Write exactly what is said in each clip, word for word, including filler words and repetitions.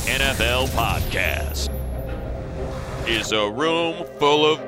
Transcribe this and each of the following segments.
N F L podcast is a room full of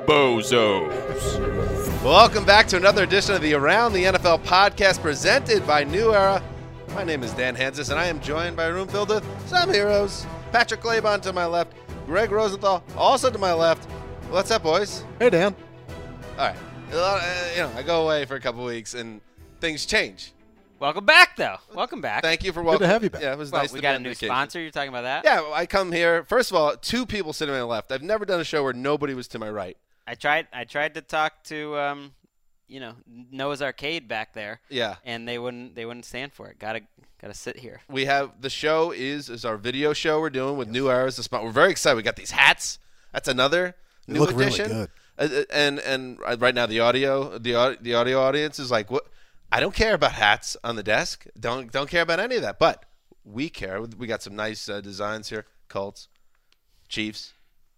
bozos. Welcome back to another edition of the Around the N F L podcast presented by New Era. My name is Dan Hansis, and I am joined by a room filled with some heroes. Patrick Claybon to my left, Greg Rosenthal also to my left. What's up, boys? Hey, Dan. All right. A lot, uh, you know, I go away for a couple weeks, and things change. Welcome back, though. Welcome back. Thank you for welcome. Good to have you back. Yeah, it was well, nice we to got be a on new vacation. sponsor. You're talking about that? Yeah, I come here. First of all, two people sitting on my left. I've never done a show where nobody was to my right. I tried. I tried to talk to, um, you know, Noah's Arcade back there. Yeah. And they wouldn't. They wouldn't stand for it. Gotta, gotta sit here. We have the show is is our video show we're doing with New Era as the sponsor. We're very excited. We got these hats. That's another They new look really addition. good. Uh, and and right now the audio the au- the audio audience is like, what? I don't care about hats on the desk. Don't don't care about any of that. But we care. We got some nice uh, designs here. Colts, Chiefs,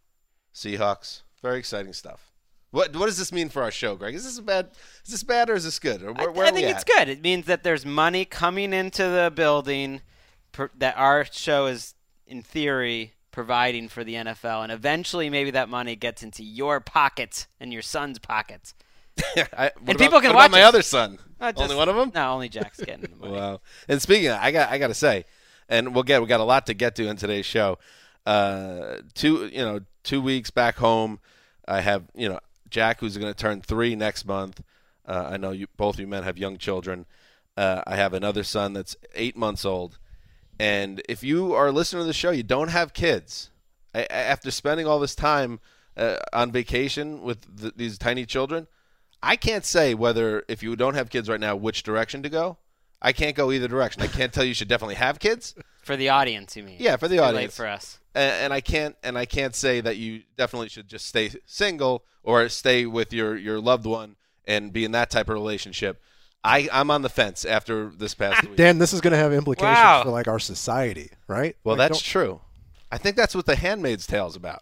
Seahawks. Very exciting stuff. What what does this mean for our show, Greg? Is this bad? Is this bad or is this good? Or where, I, where I are we think at? it's good. It means that there's money coming into the building per, that our show is, in theory, providing for the N F L, and eventually maybe that money gets into your pockets and your son's pockets. I, what And about, people can what watch about my us. other son. Uh, just- Only one of them? No, only Jack's getting the money. Wow. And speaking of, I got I got to say, and we'll get we got a lot to get to in today's show. Uh, two you know two weeks back home, I have you know Jack who's going to turn three next month. Uh, I know you both of you men have young children. Uh, I have another son that's eight months old, and if you are listening to the show, you don't have kids. I, after spending all this time uh, on vacation with the, these tiny children. I can't say whether, if you don't have kids right now, which direction to go. I can't go either direction. I can't tell you you should definitely have kids. For the audience, you mean? Yeah, for the Too audience. late for us. And, and I can't and I can't say that you definitely should just stay single or stay with your, your loved one and be in that type of relationship. I, I'm on the fence after this past week. Dan, this is going to have implications Wow. for like our society, right? Well, Like, that's don't- true. I think that's what The Handmaid's Tale is about.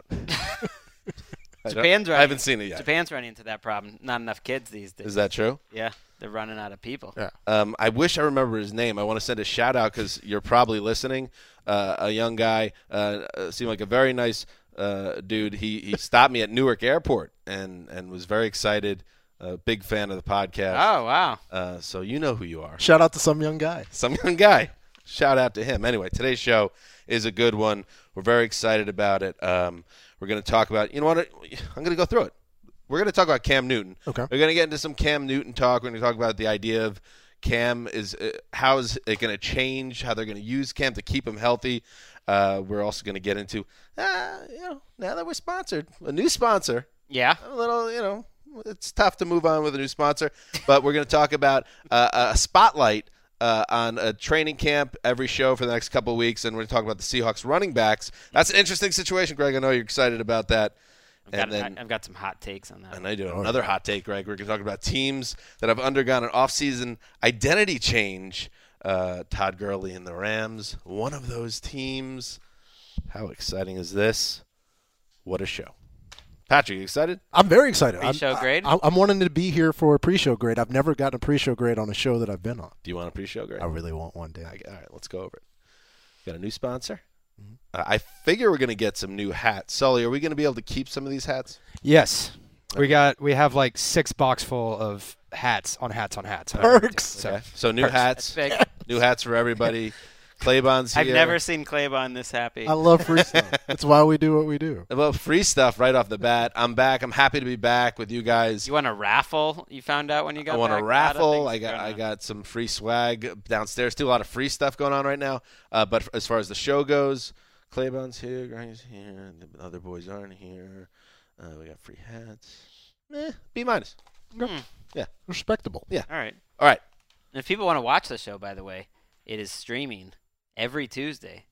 I don't- Japan's I running, haven't seen it yet. Japan's running into that problem. Not enough kids these days. Is that true? Yeah, they're running out of people. Yeah. Um, I wish I remember his name. I want to send a shout out because you're probably listening. Uh, a young guy, uh, uh, seemed like a very nice uh, dude. He he stopped me at Newark Airport and, and was very excited. A big fan of the podcast. Oh, wow. Uh, so you know who you are. Shout out to some young guy. Some young guy. Shout out to him. Anyway, today's show is a good one. We're very excited about it. Um, we're going to talk about, you know what, I'm going to go through it. We're going to talk about Cam Newton. Okay. We're going to get into some Cam Newton talk. We're going to talk about the idea of Cam is uh, how is it going to change, how they're going to use Cam to keep him healthy. Uh, we're also going to get into, uh, you know, now that we're sponsored, a new sponsor. Yeah. A little, you know, it's tough to move on with a new sponsor, but we're going to talk about uh, a spotlight uh, on a training camp every show for the next couple of weeks, and we're going to talk about the Seahawks running backs. That's an interesting situation, Greg. I know you're excited about that. I've And got, then, I've got some hot takes on that. and I do another hot take, Greg. We're going to talk about teams that have undergone an offseason identity change. Uh, Todd Gurley and the Rams, one of those teams. How exciting is this? What a show. Patrick, you excited? I'm very excited. I'm- Pre-show grade? I, I'm wanting to be here for a pre-show grade. I've never gotten a pre-show grade on a show that I've been on. Do you want a pre-show, Greg? I really want one, Dan. I- All right, let's go over it. Got a new sponsor. Uh, I figure we're going to get some new hats. Sully, are we going to be able to keep some of these hats? Yes. We got we have like six box full of hats on hats on hats. Perks. So Okay. So new That's hats, big. new hats for everybody. Claybon's here. I've never seen Claybon this happy. I love free stuff. That's why we do what we do. Well, free stuff right off the bat. I'm back. I'm happy to be back with you guys. You want a raffle? You found out when you got I want back? a How do raffle. things I got go I now? got some free swag downstairs. Still a lot of free stuff going on right now. Uh, but as far as the show goes, Claybon's here, Greg's here, the other boys aren't here. Uh, we got free hats. Eh, B minus. Hmm. Respectable. Yeah. All right. All right. And if people want to watch the show, by the way, it is streaming every Tuesday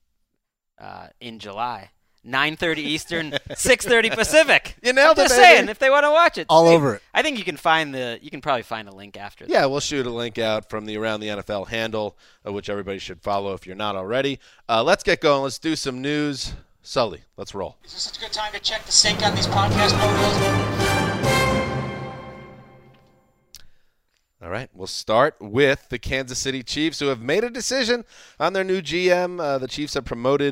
uh, in July. nine thirty Eastern, six thirty Pacific. You nailed I'm it, just baby. saying, if they want to watch it. All stream. over it. I think you can find the. You can probably find a link after. Yeah, we'll shoot a link out from the Around the N F L handle, uh, which everybody should follow if you're not already. Uh, let's get going. Let's do some news. Sully, let's roll. Is this a good time to check the sync on these podcast photos? All right, we'll start with the Kansas City Chiefs, who have made a decision on their new G M. Uh, the Chiefs have promoted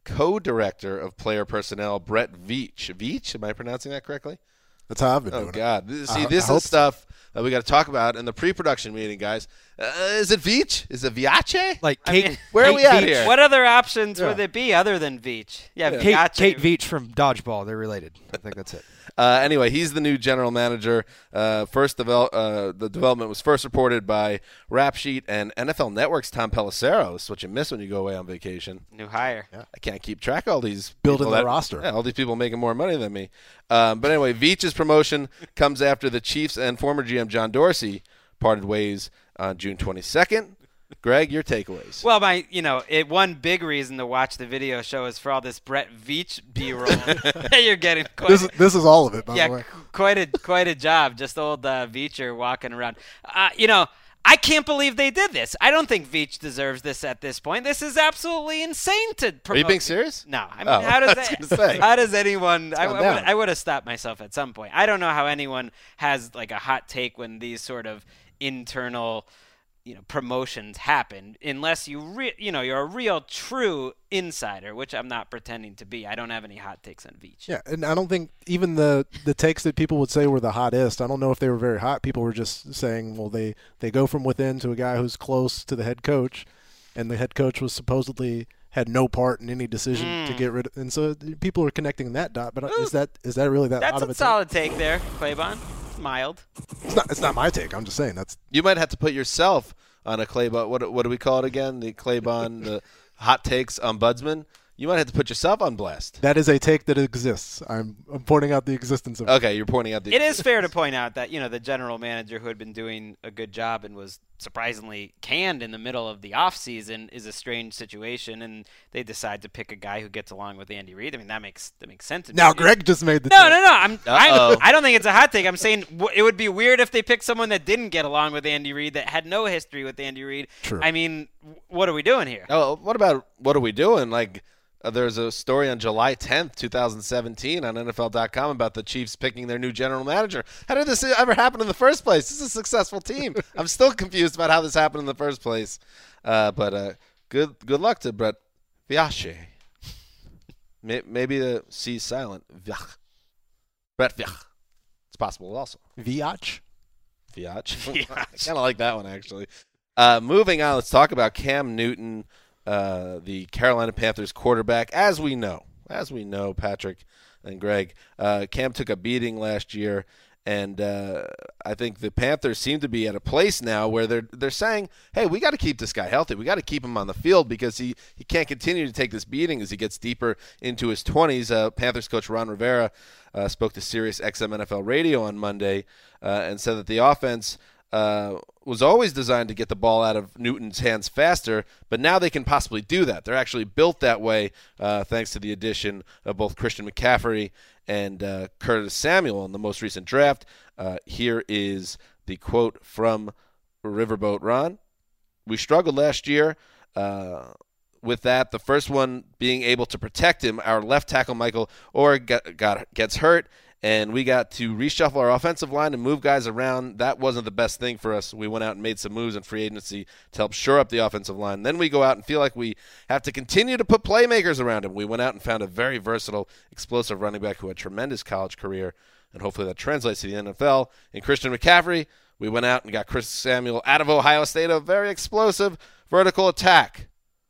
co-director of player personnel, Brett Veach. Veach, am I pronouncing that correctly? That's how I've been Oh, doing God. This, see, I- this I is hope stuff that we got to talk about in the pre-production meeting, guys. Uh, is it Veach? Is it Viace? Like I Kate, mean, Where are Kate we at Veach- here? What other options Yeah. would it be other than Veach? Yeah, Yeah. Kate, Viace. Kate Veach from Dodgeball. They're related. I think that's it. Uh, anyway, he's the new general manager. Uh, first, devel- uh, the development was first reported by Rap Sheet and N F L Network's Tom Pelissero. It's what you miss when you go away on vacation. New hire. I can't keep track of all these Building people the that- roster. Yeah, all these people making more money than me. Um, but anyway, Veach's promotion comes after the Chiefs and former G M John Dorsey parted ways on June twenty-second. Greg, your takeaways. Well, my, you know, it, one big reason to watch the video show is for all this Brett Veach B-roll that you're getting. Quite, This is this is all of it, by yeah, the way. qu- quite a quite a job. Just old uh, Veacher walking around. Uh, you know, I can't believe they did this. I don't think Veach deserves this at this point. This is absolutely insane to promote. Are you being serious? No, I mean, Oh, how does I was that? gonna say. How does anyone? I, gone I, would, down. I would have stopped myself at some point. I don't know how anyone has like a hot take when these sort of internal, you know, promotions happen, unless you re- you know you're a real true insider, which I'm not pretending to be. I don't have any hot takes on Veach. Yeah, and I don't think even the the takes that people would say were the hottest, I don't know if they were very hot. People were just saying, well, they, they go from within to a guy who's close to the head coach, and the head coach was supposedly had no part in any decision Mm. to get rid of. And so people are connecting that dot. But is that is that really that That's hot of a a take? solid take there, Claybon. It's mild. It's not. It's not my take. I'm just saying that's. You might have to put yourself on a Claybon. What what do we call it again? The Claybon, the hot takes ombudsman. You might have to put yourself on blast. That is a take that exists. I'm, I'm pointing out the existence of it. Okay, you're pointing out the. It is fair to point out that, you know, the general manager who had been doing a good job and was surprisingly canned in the middle of the offseason is a strange situation, and they decide to pick a guy who gets along with Andy Reid. I mean, that makes that makes sense to me. Now Greg just made the No, take. no, no. I'm, Uh-oh. I'm I don't think it's a hot take. I'm saying w- it would be weird if they picked someone that didn't get along with Andy Reid, that had no history with Andy Reid. True. I mean, w- what are we doing here? Oh, what about what are we doing? Like, uh, there's a story on July tenth, twenty seventeen, on N F L dot com about the Chiefs picking their new general manager. How did this ever happen in the first place? This is a successful team. I'm still confused about how this happened in the first place. Uh, but uh, good good luck to Brett Viace. May- Maybe the C is silent. Viach. Brett Viach. It's possible also. Viach. Viach. I kind of like that one, actually. Uh, moving on, let's talk about Cam Newton, uh, the Carolina Panthers quarterback. As we know, as we know, Patrick and Greg, uh, Cam took a beating last year, and uh, I think the Panthers seem to be at a place now where they're they're saying, hey, we got to keep this guy healthy. We got to keep him on the field because he, he can't continue to take this beating as he gets deeper into his twenties. Uh, Panthers coach Ron Rivera uh, spoke to Sirius X M N F L Radio on Monday uh, and said that the offense uh, was always designed to get the ball out of Newton's hands faster, but now they can possibly do that. They're actually built that way uh, thanks to the addition of both Christian McCaffrey and uh, Curtis Samuel in the most recent draft. Uh, here is the quote from Riverboat Ron. We struggled last year uh, with that. The first one being able to protect him. Our left tackle, Michael Orr, got, got gets hurt, and we got to reshuffle our offensive line and move guys around. That wasn't the best thing for us. We went out and made some moves in free agency to help shore up the offensive line. Then we go out and feel like we have to continue to put playmakers around him. We went out and found a very versatile, explosive running back who had a tremendous college career, and hopefully that translates to the N F L. In Christian McCaffrey, we went out and got Chris Samuel out of Ohio State, a very explosive vertical attack.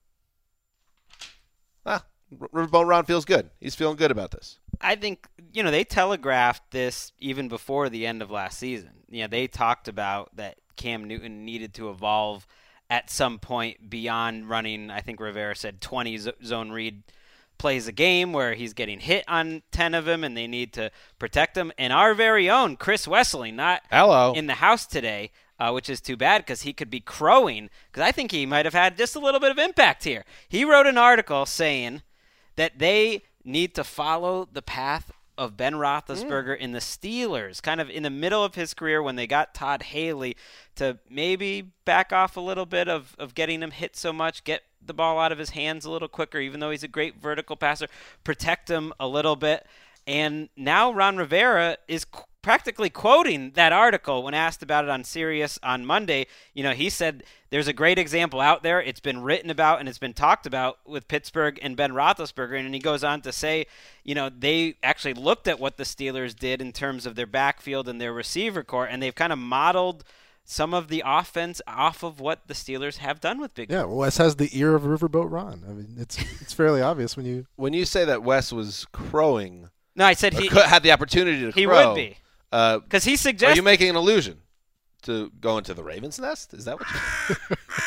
Ah, Riverboat Ron feels good. He's feeling good about this. I think, you know, they telegraphed this even before the end of last season. You know, they talked about that Cam Newton needed to evolve at some point beyond running, I think Rivera said, twenty zone read plays a game where he's getting hit on ten of them and they need to protect him. And our very own Chris Wesley, not Hello. in the house today, uh, which is too bad because he could be crowing, because I think he might have had just a little bit of impact here. He wrote an article saying that they need to follow the path of Ben Roethlisberger in the Steelers, kind of in the middle of his career when they got Todd Haley, to maybe back off a little bit of, of getting him hit so much, get the ball out of his hands a little quicker, even though he's a great vertical passer, protect him a little bit. And now Ron Rivera is qu- practically quoting that article when asked about it on Sirius on Monday. You know, he said there's a great example out there. It's been written about and it's been talked about with Pittsburgh and Ben Roethlisberger. And he goes on to say, you know, they actually looked at what the Steelers did in terms of their backfield and their receiver core, and they've kind of modeled some of the offense off of what the Steelers have done with Big Ben. Yeah, Wes has the ear of Riverboat Ron. I mean, it's it's fairly obvious when you When you say that Wes was crowing, No, I said or he could, had the opportunity to he crow, would be. Uh, Because he are suggested you making an allusion to going to the Ravens' nest? Is that what you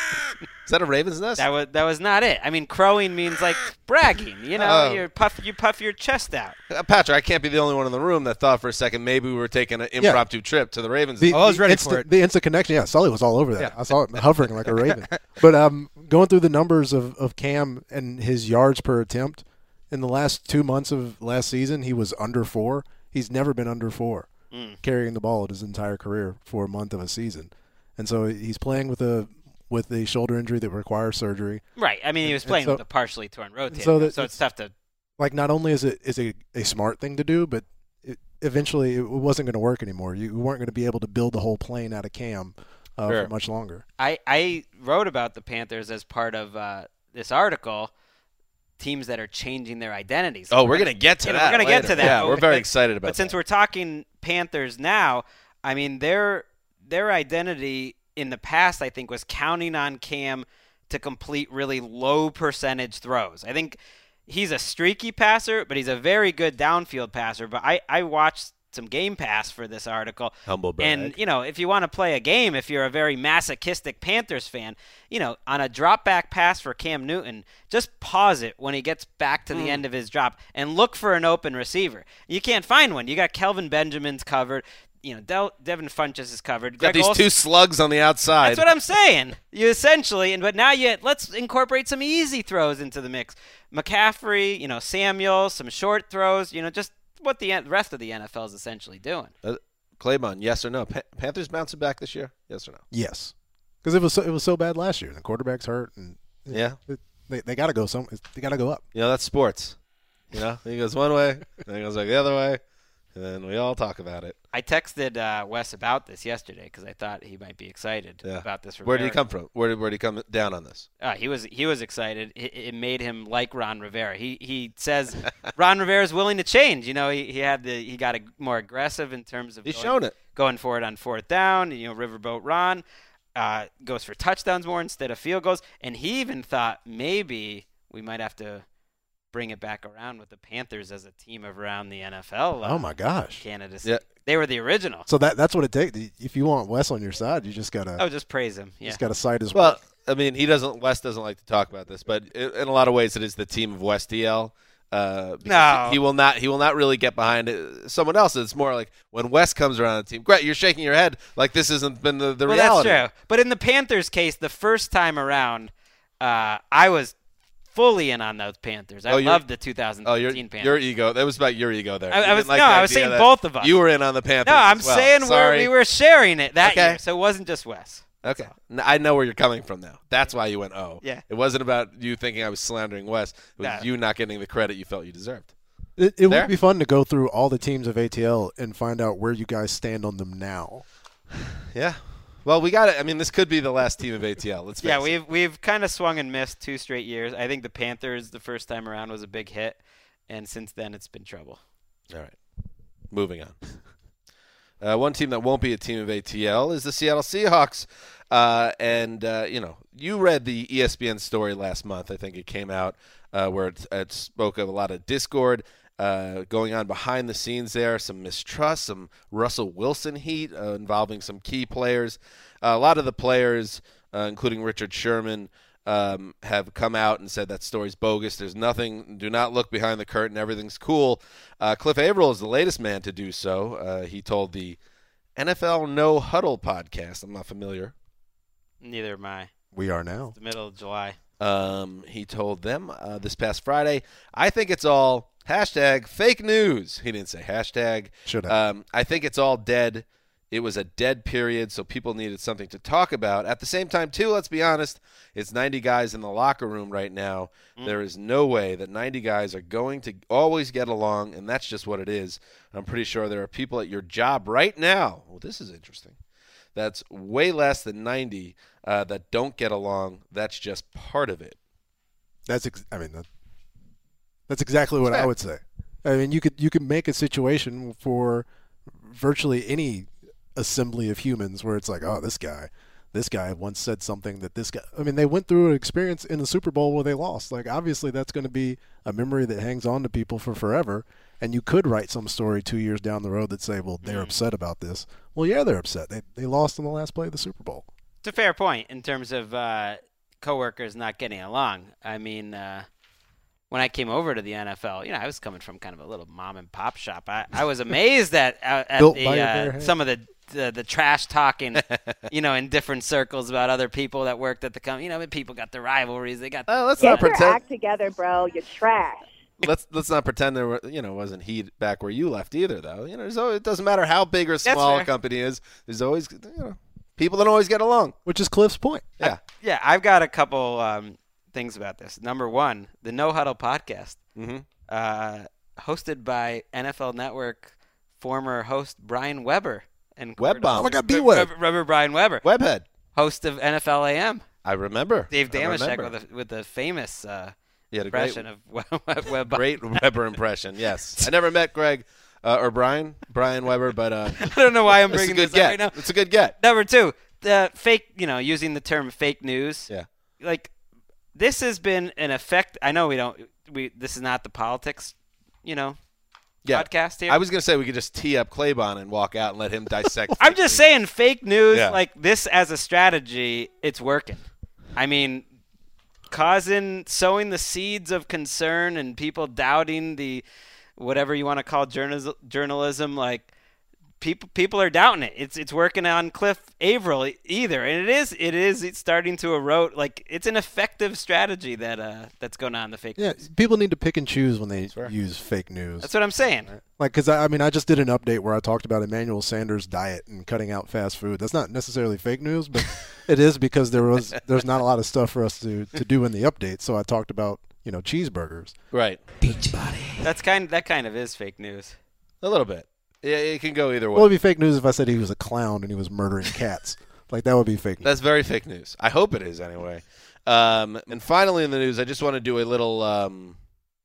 Is that a Ravens' nest? that was that was not it. I mean, crowing means like bragging. You know, Oh. you puff you puff your chest out. Uh, Patrick, I can't be the only one in the room that thought for a second maybe we were taking an impromptu trip to the Ravens. the, Oh, I was the ready instant, for it. The instant connection, yeah. Sully was all over that. Yeah. I saw it hovering like a raven. But um, going through the numbers of, of Cam and his yards per attempt in the last two months of last season, he was under four. He's never been under four Mm. carrying the ball his entire career for a month of a season, and so he's playing with a with a shoulder injury that requires surgery. Right. I mean, he was And playing so- with a partially torn rotator, so so, that so it's tough to. Like, not only is it is a, a smart thing to do, but it, eventually it wasn't going to work anymore. You weren't going to be able to build the whole plane out of Cam uh, Sure. for much longer. I I wrote about the Panthers as part of uh, this article. Teams that are changing their identities. oh, we're going to get to Yeah, that. we're gonna get later. to that. Yeah, But- we're very but- excited about But since that. we're talking Panthers now, I mean their their identity in the past, I think, was counting on Cam to complete really low percentage throws. I think he's a streaky passer, but he's a very good downfield passer. But I, I watched some Game Pass for this article. Humble brag. And, you know, if you want to play a game, if you're a very masochistic Panthers fan, you know, on a drop back pass for Cam Newton, just pause it when he gets back to the Mm. end of his drop and look for an open receiver. You can't find one. You got Kelvin Benjamin's covered. You know, Del- Devin Funchess is covered. Got Greg these Olsen- two slugs on the outside. That's what I'm saying. You essentially, and but now you let's incorporate some easy throws into the mix. McCaffrey, you know, Samuel, some short throws. You know, just what the en- rest of the N F L is essentially doing. Uh, Claybon, yes or no? Pa- Panthers bouncing back this year? Yes or no? Yes, because it was so, it was so bad last year. The quarterback's hurt, and Yeah. it, they they got to go some. They got to go up. You know, that's sports. You know, he goes one way, then he goes like the other way, and then we all talk about it. I texted uh, Wes about this yesterday because I thought he might be excited Yeah. about this. Where did he Rivera. come from? Where did, where did he come down on this? Uh, he was he was excited. It, it made him like Ron Rivera. He he says Ron Rivera is willing to change. You know, he, he had the he got a, more aggressive in terms of He's going, shown it. going for it on fourth down. You know, Riverboat Ron uh, goes for touchdowns more instead of field goals, and he even thought maybe we might have to bring it back around with the Panthers as a team of around the N F L. Uh, Oh my gosh! candidacy. Yeah. They were the original. So that that's what it takes. If you want Wes on your side, you just gotta Oh, just praise him. Yeah. just gotta cite his Well, work. I mean, he doesn't. Wes doesn't like to talk about this, but i in a lot of ways, it is the team of West D L. Uh, because No. he, he will not. He will not really get behind it. Someone else. It's more like when Wes comes around the team. Great, you're shaking your head like this hasn't been the, the Well, reality. that's true. But in the Panthers' case, the first time around, uh, I was fully in on those Panthers. I Oh, you're- loved the two thousand Oh, thirteen your Panthers. your ego. That was about your ego there. I- You I was- didn't like no, the I was idea saying that both of us. You were in on the Panthers. no, I'm as well. saying we're, Sorry. we were sharing it that Okay. year, so it wasn't just Wes. Okay, N- I know where you're coming from now. That's why you went oh. Yeah. It wasn't about you thinking I was slandering Wes. It was No. you not getting the credit you felt you deserved. It, it There? would be fun to go through all the teams of A T L and find out where you guys stand on them now. Yeah. Well, we got it. I mean, this could be the last team of A T L. Let's face Yeah, it. we've we've kind of swung and missed two straight years. I think the Panthers the first time around was a big hit, and since then it's been trouble. All right. Moving on. Uh, one team that won't be a team of A T L is the Seattle Seahawks. Uh, and, uh, you know, you read the E S P N story last month. I think it came out uh, where it, it spoke of a lot of discord uh, going on behind the scenes there, some mistrust, some Russell Wilson heat uh, involving some key players. Uh, a lot of the players, uh, including Richard Sherman, Um, have come out and said that story's bogus. There's nothing. Do not look behind the curtain. Everything's cool. Uh, Cliff Averill is the latest man to do so. Uh, he told the N F L No Huddle podcast. I'm not familiar. Neither am I. We are now. The middle of July. Um, he told them uh, this past Friday, I think it's all hashtag fake news. He didn't say hashtag. Should have. Um, I think it's all dead It was a dead period, so people needed something to talk about. At the same time, too, let's be honest, it's ninety guys in the locker room right now. Mm. There is no way that ninety guys are going to always get along, and that's just what it is. I'm pretty sure there are people at your job right now. Well, this is interesting. That's way less than ninety uh, that don't get along. That's just part of it. That's ex- I mean, that, that's exactly what I would say. I mean, you could you could make a situation for virtually any assembly of humans where it's like, oh, this guy, this guy once said something that this guy. I mean, they went through an experience in the Super Bowl where they lost. Like, obviously, that's going to be a memory that hangs on to people for forever. And you could write some story two years down the road that say, well, they're mm. upset about this. Well, yeah, they're upset. They they lost in the last play of the Super Bowl. It's a fair point in terms of uh, coworkers not getting along. I mean, uh, when I came over to the N F L, you know, I was coming from kind of a little mom and pop shop. I, I was amazed at, at the, uh, some of the, the the trash talking, you know, in different circles about other people that worked at the company. You know, people got the rivalries. They got. Oh, let's Get not your pretend. act together, bro. You're trash. Let's let's not pretend there were, you know, wasn't heat back where you left either, though. You know, there's always, it doesn't matter how big or small a company is. There's always, you know, people don't always get along. Which is Cliff's point. Yeah, I, yeah. I've got a couple um, things about this. Number one, the No Huddle podcast, mm-hmm. uh, hosted by N F L Network former host Brian Weber and Web bomb. Oh my God, B Web. Remember Brian Weber, Webhead, host of N F L A M. I remember. Dave I Damashek remember. with the with the famous. Uh, He had a impression great, of Web, Web great Weber impression. Yes, I never met Greg uh, or Brian, Brian Weber, but uh, I don't know why I'm it's a bringing good this get. up right now. It's a good get. Number two, the fake. You know, using the term fake news. Yeah. Like, this has been an effect. I know we don't. We this is not the politics. You know. Yeah. Podcast here. I was gonna say we could just tee up Claybon and walk out and let him dissect. I'm just saying, fake news Yeah. like this as a strategy, it's working. I mean. Causing, sowing the seeds of concern and people doubting the, whatever you want to call journalism, journalism like people people are doubting it. It's it's working on Cliff Averill either, and it is it is it's starting to erode. Like, it's an effective strategy that uh that's going on in the fake Yeah, news. people need to pick and choose when they use fake news. That's what I'm saying. Like, because I, I mean, I just did an update where I talked about Emmanuel Sanders' diet and cutting out fast food. That's not necessarily fake news, but it is because there was there's not a lot of stuff for us to, to do in the update. So I talked about, you know, cheeseburgers. Right. That's kind that kind of is fake news. A little bit. Yeah, it can go either way. Well, it'd be fake news if I said he was a clown and he was murdering cats. Like, that would be fake news. That's very fake news. I hope it is anyway. Um, and finally in the news, I just want to do a little um,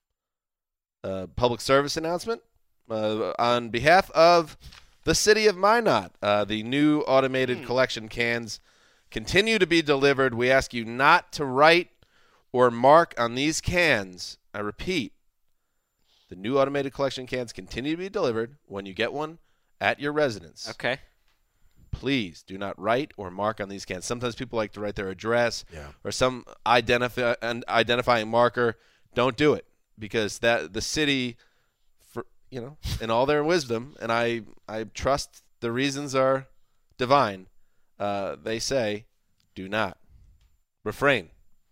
uh, public service announcement uh, on behalf of the city of Minot. Uh, the new automated hmm. collection cans continue to be delivered. We ask you not to write or mark on these cans. I repeat, the new automated collection cans continue to be delivered when you get one at your residence. Okay. Please do not write or mark on these cans. Sometimes people like to write their address Yeah. or some identify an identifying marker. Don't do it, because that the city, for you know, in all their wisdom, and I I trust the reasons are divine. Uh, they say, do not refrain.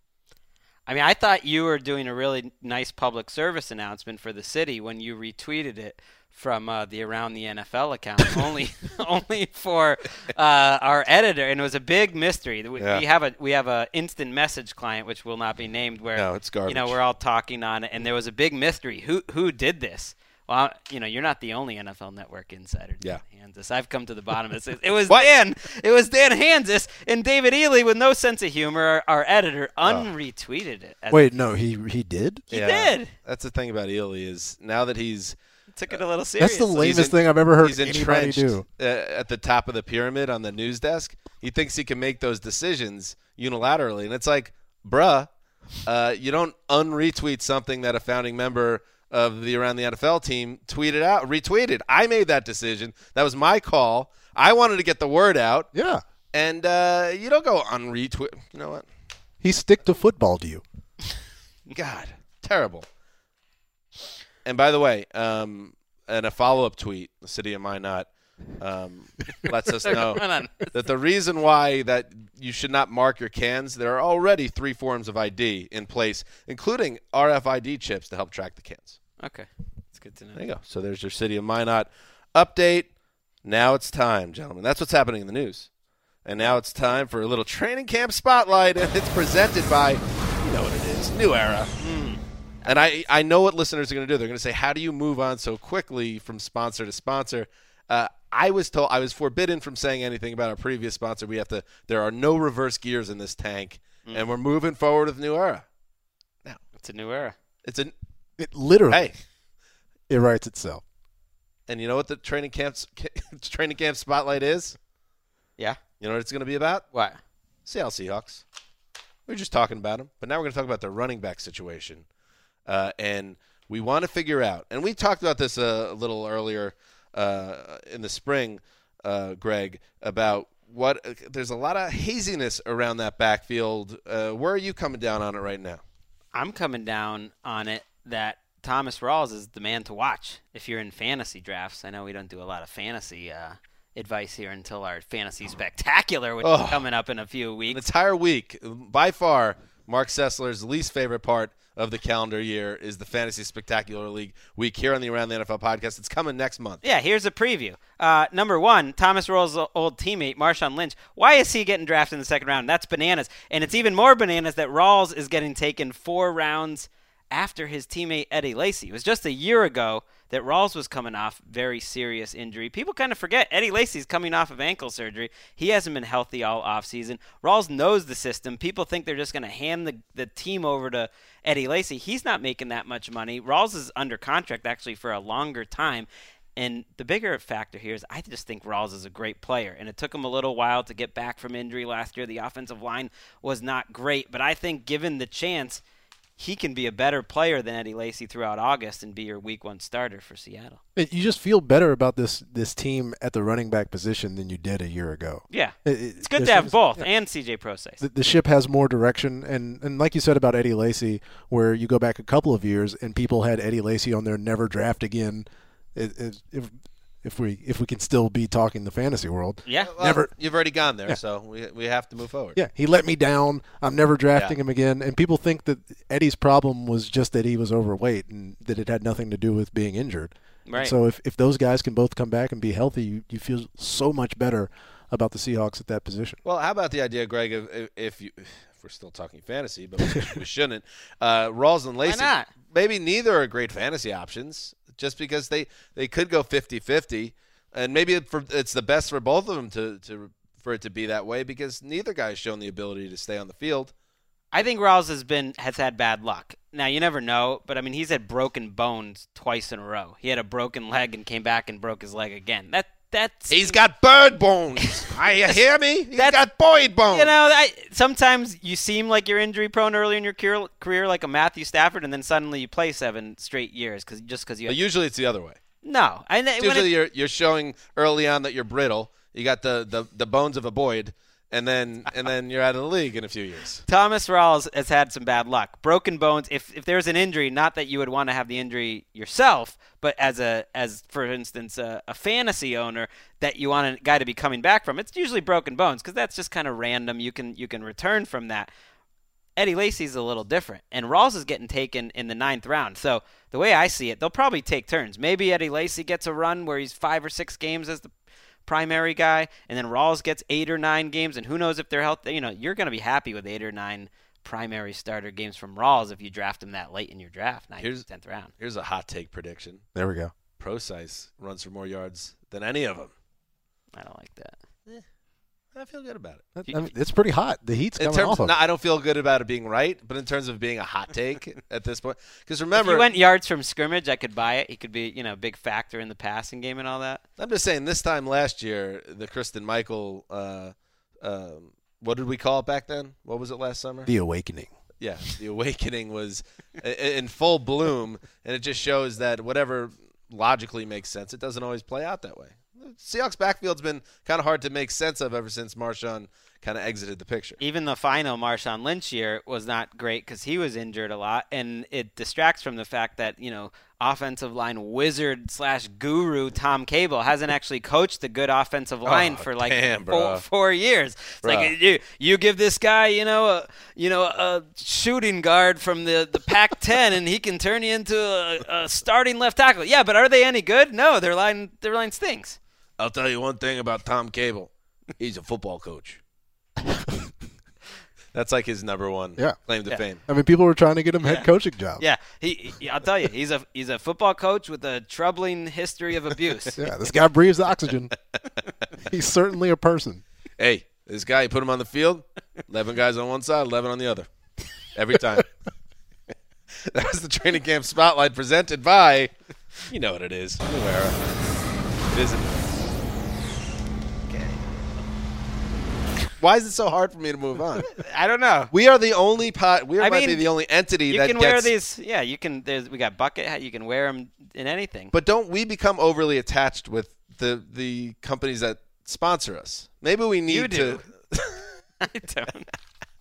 I mean, I thought you were doing a really nice public service announcement for the city when you retweeted it from uh, the Around the N F L account, only only for uh, our editor, and it was a big mystery. We, Yeah. we have a we have a instant message client, which will not be named, where No, it's garbage. you know we're all talking on it, and there was a big mystery. Who who did this? Well, you know, you're not the only N F L Network insider. Yeah. Dan Hanzus. I've come to the bottom of this. It was Dan. It was Dan Hanzus, and David Ely, with no sense of humor, our, our editor, unretweeted it. as Wait, a- no, he he did? He did. That's the thing about Ely is now that he's Took it a little serious. That's the He's lamest in- thing I've ever heard he's anybody entrenched do. uh, at the top of the pyramid on the news desk. He thinks he can make those decisions unilaterally, and it's like, bruh, uh, you don't unretweet something that a founding member of the Around the N F L team tweeted out, retweeted. I made that decision. That was my call. I wanted to get the word out, Yeah. and uh, you don't go unretweet. You know what? He stick to football to you. God, terrible. And by the way, um, and a follow-up tweet, the city of Minot um, lets us know Hold on. that the reason why that you should not mark your cans, there are already three forms of I D in place, including R F I D chips to help track the cans. Okay. It's good to know. There you go. So there's your city of Minot update. Now it's time, gentlemen. That's what's happening in the news. And now it's time for a little training camp spotlight, and it's presented by, you know what it is, New Era. Mm. And I, I know what listeners are going to do. They're going to say, how do you move on so quickly from sponsor to sponsor? Uh, I was told I was forbidden from saying anything about our previous sponsor. We have to. There are no reverse gears in this tank, mm. and we're moving forward with New Era. Now it's a new era. It's a it literally. Hey, it writes itself. And you know what the training camps training camp spotlight is? Yeah. You know what it's going to be about? What? Seattle Seahawks. We were just talking about them, but now we're going to talk about the running back situation. Uh, and we want to figure out, and we talked about this a, a little earlier uh, in the spring, uh, Greg, about what uh, there's a lot of haziness around that backfield. Uh, where are you coming down on it right now? I'm coming down on it that Thomas Rawls is the man to watch if you're in fantasy drafts. I know we don't do a lot of fantasy uh advice here until our fantasy spectacular, which oh, is coming up in a few weeks. An entire week. By far, Mark Sessler's least favorite part of the calendar year is the fantasy spectacular league week here on the Around the N F L podcast. It's coming next month. Yeah, here's a preview. Uh, number one, Thomas Rawls' old teammate, Marshawn Lynch. Why is he getting drafted in the second round? That's bananas. And it's even more bananas that Rawls is getting taken four rounds after his teammate Eddie Lacy. It was just a year ago that Rawls was coming off very serious injury. People kind of forget Eddie Lacy's coming off of ankle surgery. He hasn't been healthy all offseason. Rawls knows the system. People think they're just going to hand the, the team over to Eddie Lacy. He's not making that much money. Rawls is under contract actually for a longer time. And the bigger factor here is I just think Rawls is a great player. And it took him a little while to get back from injury last year. The offensive line was not great. But I think given the chance, he can be a better player than Eddie Lacy throughout August and be your week one starter for Seattle. You just feel better about this this team at the running back position than you did a year ago. Yeah. It, it's good to have both, yeah. And C J Prosise. The, the ship has more direction, and, and like you said about Eddie Lacy, where you go back a couple of years and people had Eddie Lacy on their never draft again. It, it, if, If we if we can still be talking the fantasy world, yeah, well, never. You've already gone there, yeah. so we we have to move forward. Yeah, he let me down. I'm never drafting yeah. him again. And people think that Eddie's problem was just that he was overweight and that it had nothing to do with being injured. Right. And so if if those guys can both come back and be healthy, you, you feel so much better about the Seahawks at that position. Well, how about the idea, Greg, of if, if you if we're still talking fantasy, but we, we shouldn't. Uh, Rawls and Lacy, Why not? Maybe neither are great fantasy options, just because they, they could go fifty-fifty. And maybe for, it's the best for both of them to, to for it to be that way because neither guy has shown the ability to stay on the field. I think Rawls has been has had bad luck. Now, you never know, but, I mean, he's had broken bones twice in a row. He had a broken leg and came back and broke his leg again. That that's He's got bird bones. I you hear me? He's got Boyd bones. You know, I, sometimes you seem like you're injury-prone early in your career, career, like a Matthew Stafford, and then suddenly you play seven straight years cause, just because you have – Usually it's the other way. No. I, Usually it, you're you're showing early on that you're brittle. You got the, the, the bones of a Boyd, and then and then you're out of the league in a few years. Thomas Rawls has had some bad luck. Broken bones. If if there's an injury, not that you would want to have the injury yourself, but as a as for instance a, a fantasy owner that you want a guy to be coming back from, it's usually broken bones because that's just kind of random. You can you can return from that. Eddie Lacy's a little different, and Rawls is getting taken in the ninth round. So the way I see it, they'll probably take turns. Maybe Eddie Lacy gets a run where he's five or six games as the primary guy, and then Rawls gets eight or nine games, and who knows if they're healthy. You know, you're going to be happy with eight or nine primary starter games from Rawls if you draft him that late in your draft, ninth or tenth round. Here's a hot take prediction. There we go. Prosise runs for more yards than any of them. I don't like that. Eh. I feel good about it. I mean, it's pretty hot. The heat's coming in terms off of no, I don't feel good about it being right, but in terms of being a hot take at this point, because remember, if he went yards from scrimmage, I could buy it. He could be, you know, a big factor in the passing game and all that. I'm just saying, this time last year, the Kristen Michael, uh, um, what did we call it back then? What was it last summer? The Awakening. Yeah, the Awakening was in full bloom, and it just shows that whatever logically makes sense, it doesn't always play out that way. Seahawks backfield's been kind of hard to make sense of ever since Marshawn kind of exited the picture. Even the final Marshawn Lynch year was not great because he was injured a lot, and it distracts from the fact that, you know, offensive line wizard slash guru Tom Cable hasn't actually coached the good offensive line oh, for like damn, four, four years. It's bro. like you you give this guy, you know, a you know a shooting guard from the, the Pac ten, and he can turn you into a, a starting left tackle. Yeah, but are they any good? No, their line their line stinks. I'll tell you one thing about Tom Cable. He's a football coach. That's like his number one Yeah. claim to Yeah. fame. I mean, people were trying to get him Yeah. head coaching jobs. Yeah, he, he. I'll tell you, he's a he's a football coach with a troubling history of abuse. Yeah, this guy breathes oxygen. He's certainly a person. Hey, this guy, you put him on the field, eleven guys on one side, eleven on the other. Every time. That was the training camp spotlight presented by, you know what it is, New Era. It isn't. Why is it so hard for me to move on? I don't know. We are the only pot. We I might be mean, the only entity You that can gets. wear these. Yeah, you can. There's we got bucket hat. You can wear them in anything. But don't we become overly attached with the the companies that sponsor us? Maybe we need You do. to. I don't.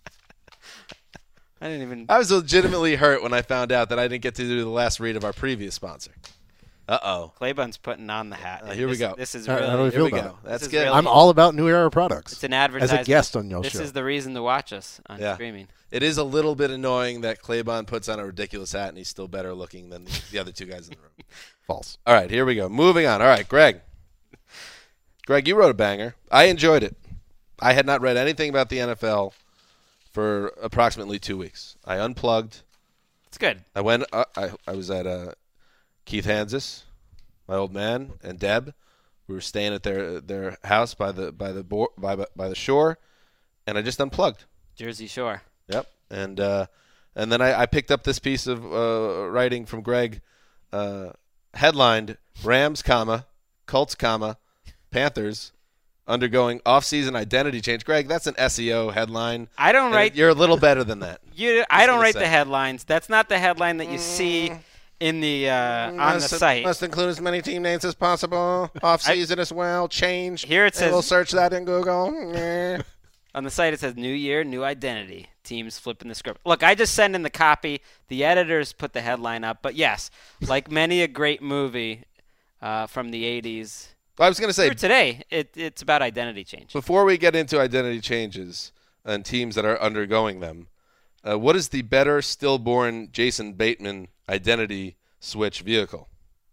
I didn't even. I was legitimately hurt when I found out that I didn't get to do the last read of our previous sponsor. Uh oh. Claybone's putting on the hat. Uh, here we This- go. This is How- really. how do we Here feel we about go. it? That's This is good. really- I'm all about New Era products. It's an As advertisement. a guest on your This show. is the reason to watch us on Yeah. streaming. It is a little bit annoying that Claybon puts on a ridiculous hat and he's still better looking than the, the other two guys in the room. False. All right, here we go. Moving on. All right, Greg. Greg, you wrote a banger. I enjoyed it. I had not read anything about the N F L for approximately two weeks. I unplugged. It's good. I went. Uh, I I was at uh, Keith Hansis, my old man, and Deb. We were staying at their their house by the by the bo- by by the shore, and I just unplugged. Jersey Shore. Yep. And uh, and then I, I picked up this piece of uh, writing from Greg, uh, headlined Rams, comma Colts, comma Panthers undergoing off-season identity change. Greg, that's an S E O headline. I don't And write. You're a little better than that. You. I don't gonna write say. the headlines. That's not the headline that you see in the uh, on the site. Must include as many team names as possible. Off-season as well. Change. Here it And we'll says search that in Google. Eh. on the site. It says new year, new identity. Teams flipping the script. Look, I just send in the copy. The editors put the headline up. But yes, like many a great movie uh, from the eighties. I was going to say, Or today, it, it's about identity change. before we get into identity changes and teams that are undergoing them, uh, what is the better stillborn Jason Bateman identity switch vehicle?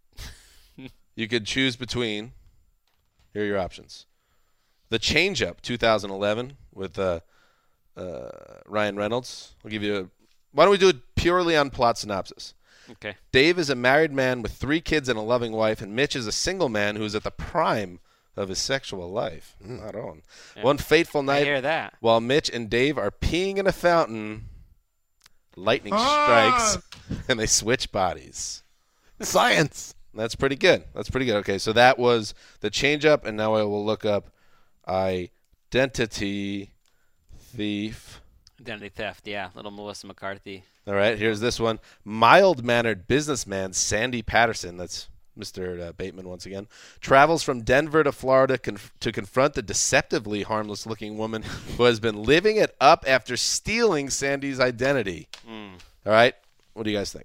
You could choose between. Here are your options. The Change-Up two thousand eleven with uh, uh, Ryan Reynolds. I'll give you a. Why don't we do it purely on plot synopsis? Okay. Dave is a married man with three kids and a loving wife, and Mitch is a single man who is at the prime of his sexual life. Not on. Yeah. One fateful I night, hear that. while Mitch and Dave are peeing in a fountain, lightning strikes, and they switch bodies. Science. That's pretty good. That's pretty good. Okay, so that was the change-up, and now I will look up identity thief. Identity theft. Yeah. Little Melissa McCarthy. All right, here's this one. Mild-mannered businessman Sandy Patterson, that's Mister Uh, Bateman once again, travels from Denver to Florida conf- to confront the deceptively harmless-looking woman who has been living it up after stealing Sandy's identity. Mm. All right, what do you guys think?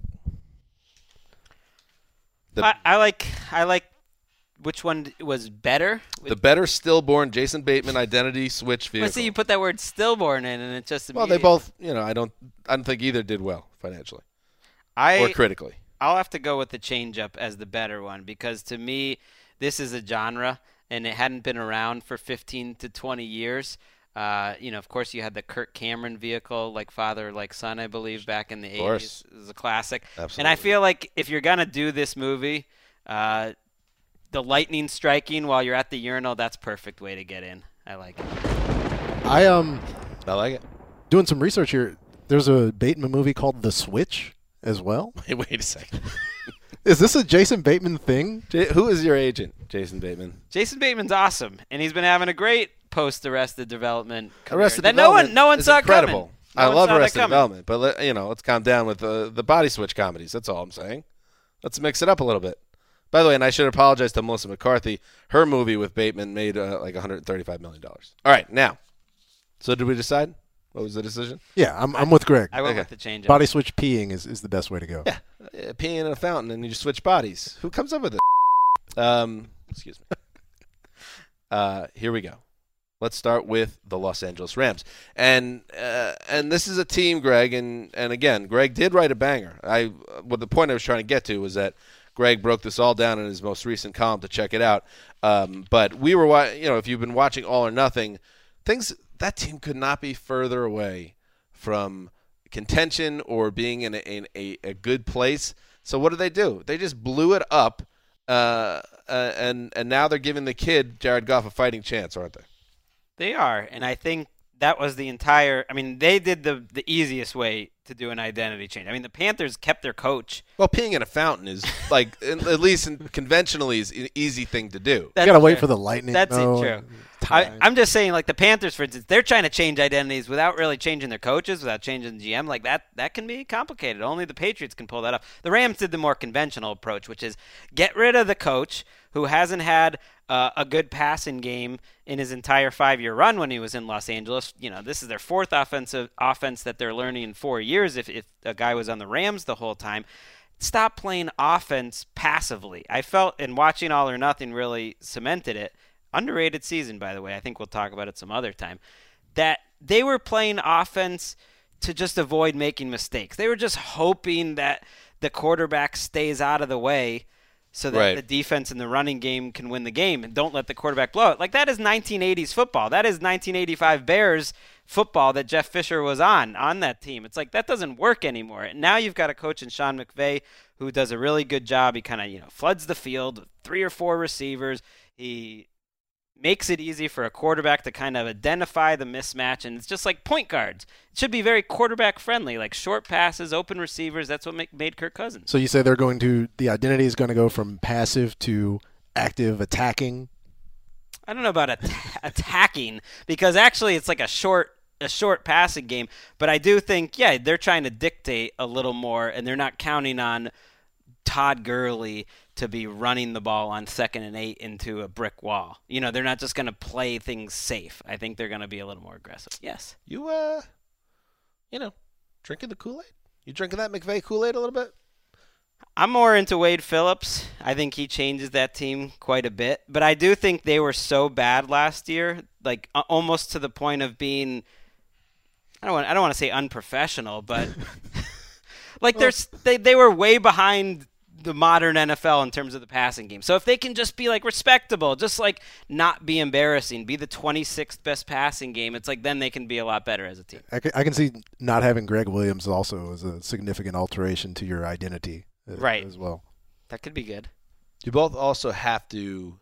The, I, I like. I like. Which one was better? the better stillborn Jason Bateman identity switch vehicle. Let's see. You put that word stillborn in, and it just. well, they immediate- both, you know, I don't, I don't think either did well financially I or critically. I'll have to go with the change-up as the better one because to me, this is a genre, and it hadn't been around for fifteen to twenty years. Uh, you know, of course, you had the Kirk Cameron vehicle, like Father, like Son, I believe, back in the course. eighties. It was a classic. Absolutely. And I feel like if you're gonna do this movie, uh, the lightning striking while you're at the urinal, that's perfect way to get in. I like it. I um I like it. doing some research here. There's a Bateman movie called The Switch as well. Wait, wait a second. Is this a Jason Bateman thing? J- who is your agent, Jason Bateman? Jason Bateman's awesome, and he's been having a great post-Arrested Development career Arrested that Development no one, no one is saw incredible. coming. No I one love saw that Arrested coming. Development, but let, you know, let's calm down with the the body switch comedies. That's all I'm saying. Let's mix it up a little bit. By the way, and I should apologize to Melissa McCarthy. Her movie with Bateman made uh, like one hundred thirty-five million dollars. All right, now. So did we decide? What was the decision? Yeah, I'm I'm with Greg. I went Okay. with the change. Body switch peeing is, is the best way to go. Yeah, uh, peeing in a fountain and you just switch bodies. Who comes up with this? Um, excuse me. Uh, here we go. Let's start with the Los Angeles Rams, and uh, and this is a team, Greg, and and again, Greg did write a banger. I what the point I was trying to get to was that Greg broke this all down in his most recent column to check it out. Um, but we were, wa- you know, if you've been watching All or Nothing, things that team could not be further away from contention or being in a, in a, a good place. So what did they do? They just blew it up, uh, uh, and and now they're giving the kid Jared Goff a fighting chance, aren't they? They are, and I think that was the entire – I mean, they did the, the easiest way to do an identity change. I mean, the Panthers kept their coach. Well, peeing in a fountain is, like, in, at least in, conventionally, is an easy thing to do. You got to wait for the lightning. That's though, true. I, I'm just saying, like, the Panthers, for instance, they're trying to change identities without really changing their coaches, without changing the G M. Like, that that can be complicated. Only the Patriots can pull that off. The Rams did the more conventional approach, which is get rid of the coach who hasn't had uh, a good passing game in his entire five-year run when he was in Los Angeles. You know, this is their fourth offensive offense that they're learning in four years if, if a guy was on the Rams the whole time. Stop playing offense passively. I felt, in watching All or Nothing really cemented it, underrated season, by the way, I think we'll talk about it some other time, that they were playing offense to just avoid making mistakes. They were just hoping that the quarterback stays out of the way so that Right. the defense and the running game can win the game and don't let the quarterback blow it. Like, that is nineteen eighties football. That is nineteen eighty-five Bears football that Jeff Fisher was on, on that team. It's like, that doesn't work anymore. And now you've got a coach in Sean McVay who does a really good job. He kind of, you know, floods the field with three or four receivers. He makes it easy for a quarterback to kind of identify the mismatch, and it's just like point guards. It should be very quarterback friendly, like short passes, open receivers. That's what make, made Kirk Cousins. So you say they're going to the identity is going to go from passive to active attacking. I don't know about at- attacking because actually it's like a short a short passing game, but I do think yeah they're trying to dictate a little more, and they're not counting on Todd Gurley to be running the ball on second and eight into a brick wall. You know, they're not just going to play things safe. I think they're going to be a little more aggressive. Yes. You, uh, you know, drinking the Kool-Aid? You drinking that McVay Kool-Aid a little bit? I'm more into Wade Phillips. I think he changes that team quite a bit. But I do think they were so bad last year, like uh, almost to the point of being, I don't want, I don't want to say unprofessional, but like they're, they, they were way behind the modern N F L in terms of the passing game. So if they can just be like respectable, just like not be embarrassing, be the twenty-sixth best passing game, it's like then they can be a lot better as a team. I can, I can see not having Greg Williams also as a significant alteration to your identity uh, Right. as well. That could be good. You both also have to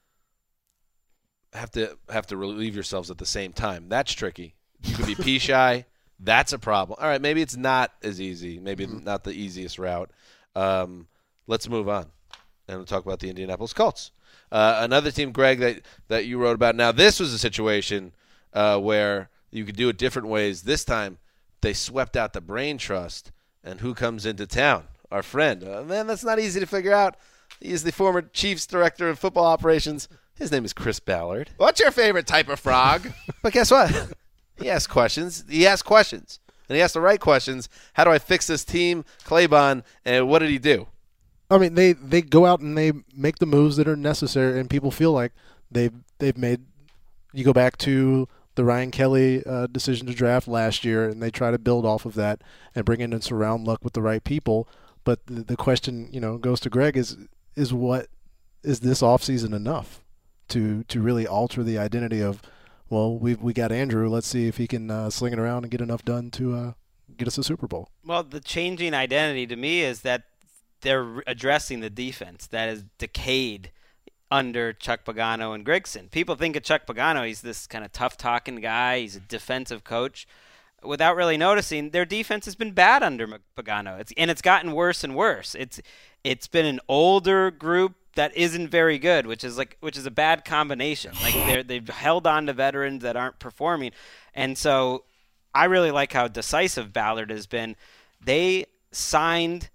have to have to relieve yourselves at the same time. That's tricky. You could be pea shy. That's a problem. All right, maybe it's not as easy. Maybe Mm-hmm. not the easiest route. Um, let's move on, and we'll talk about the Indianapolis Colts. Uh, another team, Greg, that that you wrote about. Now, this was a situation uh, where you could do it different ways. This time, they swept out the brain trust, and who comes into town? Our friend. Uh, man, that's not easy to figure out. He is the former Chiefs Director of Football Operations. His name is Chris Ballard. What's your favorite type of frog? But guess what? He asks questions. He asks questions. And he asked the right questions. How do I fix this team? Claybon, and what did he do? I mean, they, they go out and they make the moves that are necessary, and people feel like they've they've made. You go back to the Ryan Kelly uh, decision to draft last year, and they try to build off of that and bring in and surround luck with the right people. But the, the question, you know, goes to Greg: is is what is this offseason enough to to really alter the identity of? Well, we we got Andrew. Let's see if he can uh, sling it around and get enough done to uh, get us a Super Bowl. Well, the changing identity to me is that they're addressing the defense that is decayed under Chuck Pagano and Grigson. People think of Chuck Pagano, he's this kind of tough-talking guy. He's a defensive coach. Without really noticing, their defense has been bad under Pagano, it's, and it's gotten worse and worse. It's it's been an older group that isn't very good, which is like which is a bad combination. Like they're they've held on to veterans that aren't performing, and so I really like how decisive Ballard has been. They signed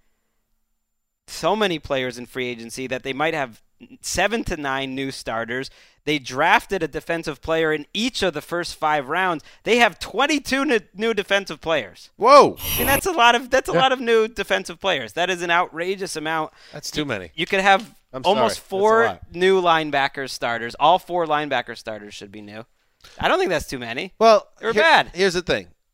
so many players in free agency that they might have seven to nine new starters. They drafted a defensive player in each of the first five rounds. They have twenty-two new defensive players. Whoa. And that's a lot of that's a lot of new defensive players. That is an outrageous amount. That's too many. You could have I'm almost sorry. four That's a lot. new linebacker starters. All four linebacker starters should be new. I don't think that's too many. Well, They were here- bad. Here's the thing.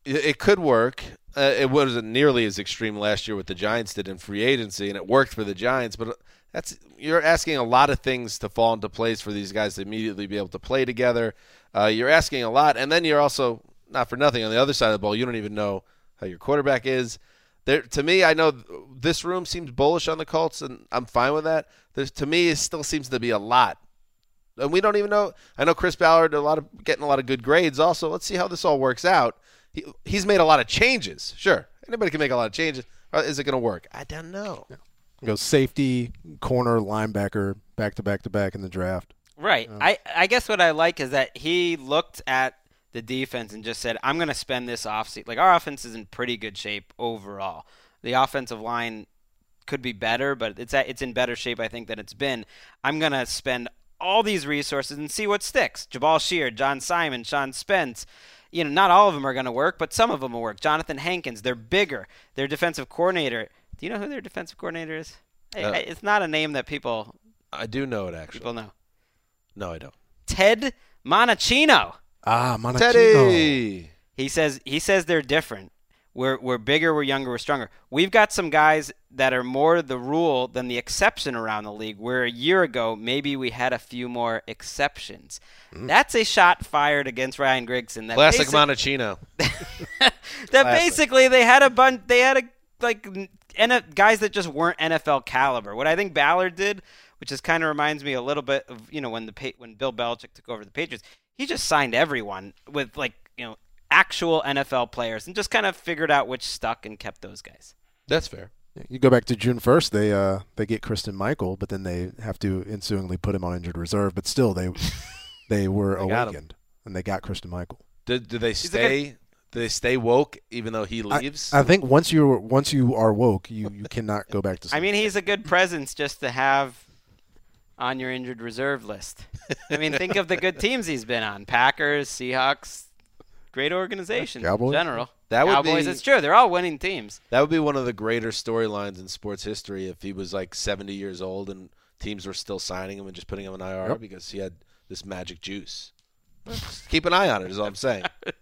it, it could work. Uh, it wasn't nearly as extreme last year what the Giants did in free agency, and it worked for the Giants. But that's you're asking a lot of things to fall into place for these guys to immediately be able to play together. Uh, you're asking a lot, and then you're also not for nothing on the other side of the ball. You don't even know how your quarterback is. There, to me, I know this room seems bullish on the Colts, and I'm fine with that. There's, to me, it still seems to be a lot. And we don't even know. I know Chris Ballard a lot of getting a lot of good grades. Also, let's see how this all works out. He, he's made a lot of changes. Sure, anybody can make a lot of changes. Is it going to work? I don't know. Yeah. Go safety, corner, linebacker, back to back to back in the draft. Right. Uh, I, I guess what I like is that he looked at the defense and just said, I'm going to spend this offseason. Like, our offense is in pretty good shape overall. The offensive line could be better, but it's at, it's in better shape, I think, than it's been. I'm going to spend all these resources and see what sticks. Jabal Sheard, John Simon, Sean Spence. You know, not all of them are going to work, but some of them will work. Jonathan Hankins, they're bigger. Their defensive coordinator. Do you know who their defensive coordinator is? Uh, it's not a name that people I do know it, actually. people know. No, I don't. Ted Monachino. Ah, Monachino. Teddy! He says he says they're different. We're we're bigger, we're younger, we're stronger. We've got some guys that are more the rule than the exception around the league, where a year ago maybe we had a few more exceptions. Mm. That's a shot fired against Ryan Grigson. That Classic basic, Monachino. that Classic. basically they had a bunch they had a like N- guys that just weren't N F L caliber. What I think Ballard did, which is kind of reminds me a little bit of, you know, when the when Bill Belichick took over the Patriots, he just signed everyone with, like, you know, actual N F L players and just kind of figured out which stuck and kept those guys. That's fair. You go back to June first, they uh, they get Kristen Michael, but then they have to ensuingly put him on injured reserve. But still, they they were They got awakened, and they got Kristen Michael. Did, did they stay Do they stay woke even though he leaves? I, I think once you once you are woke, you, you cannot go back to sleep. I mean, he's a good presence just to have on your injured reserve list. I mean, think of the good teams he's been on. Packers, Seahawks, great organizations Cowboys? in general. That would Cowboys, be- it's true. They're all winning teams. That would be one of the greater storylines in sports history if he was like seventy years old and teams were still signing him and just putting him on I R Yep. because he had this magic juice. Just keep an eye on it is all I'm saying.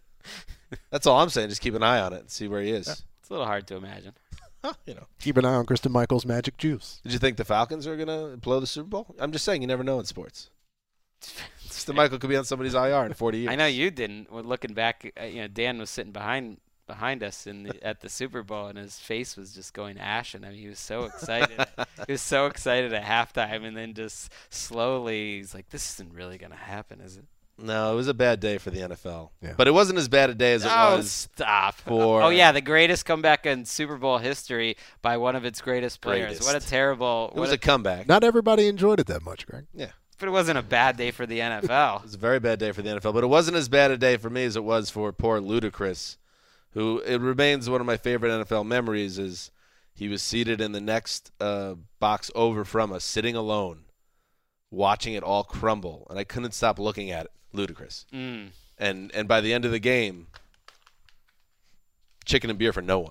That's all I'm saying. Just keep an eye on it and see where he is. It's a little hard to imagine. Huh, you know. Keep an eye on Kristen Michael's magic juice. Did you think the Falcons are going to blow the Super Bowl? I'm just saying you never know in sports. Kristen Michael could be on somebody's I R in forty years. I know you didn't. When looking back, uh, you know, Dan was sitting behind behind us in the, at the Super Bowl, and his face was just going ashen. I mean, he was so excited. He was so excited at halftime, and then just slowly, he's like, "This isn't really going to happen, is it?" No, it was a bad day for the N F L. Yeah. But it wasn't as bad a day as it Oh, was. stop. for- Oh, yeah, the greatest comeback in Super Bowl history by one of its greatest players. Greatest. What a terrible. It What was a, a comeback. Not everybody enjoyed it that much, Greg. Yeah. but it wasn't a bad day for the N F L. It was a very bad day for the N F L, but it wasn't as bad a day for me as it was for poor Ludacris, who it remains one of my favorite N F L memories is he was seated in the next uh, box over from us, sitting alone, watching it all crumble, and I couldn't stop looking at it. Ludacris. Mm. And and by the end of the game, chicken and beer for no one.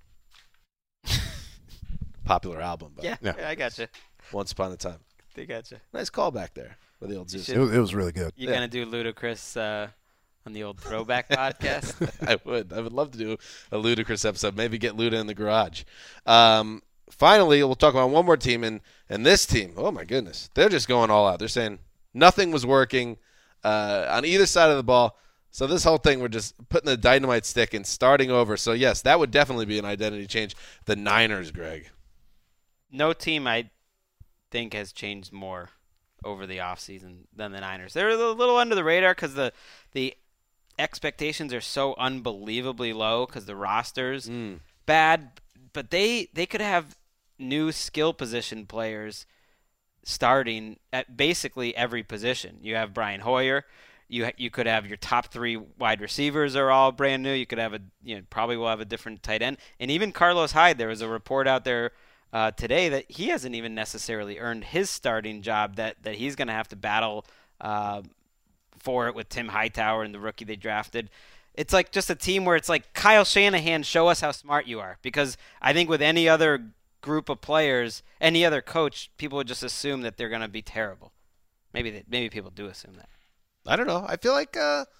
Popular album, but Yeah, Yeah. yeah, I got you. Once Upon a Time. I got you. Nice callback there with the old Zeus. It, was- it was really good. You Yeah. gonna do Ludacris uh, on the old Throwback podcast? I would. I would love to do a Ludacris episode. Maybe get Luda in the garage. Um, finally, we'll talk about one more team, and and this team. Oh my goodness, they're just going all out. They're saying nothing was working uh, on either side of the ball. So this whole thing, we're just putting the dynamite stick and starting over. So yes, that would definitely be an identity change. The Niners, Greg. No team I think has changed more over the offseason than the Niners. They're a little under the radar because the the expectations are so unbelievably low because the roster's Mm. bad, but they they could have new skill position players starting at basically every position. You have Brian Hoyer. You you could have your top three wide receivers are all brand new. You could have a you know probably will have a different tight end, and even Carlos Hyde. There was a report out there uh, today that he hasn't even necessarily earned his starting job. That that he's going to have to battle uh, for it with Tim Hightower and the rookie they drafted. It's like just a team where it's like Kyle Shanahan, show us how smart you are. Because I think with any other group of players, any other coach, people would just assume that they're going to be terrible. Maybe they, maybe people do assume that. I don't know. I feel like uh,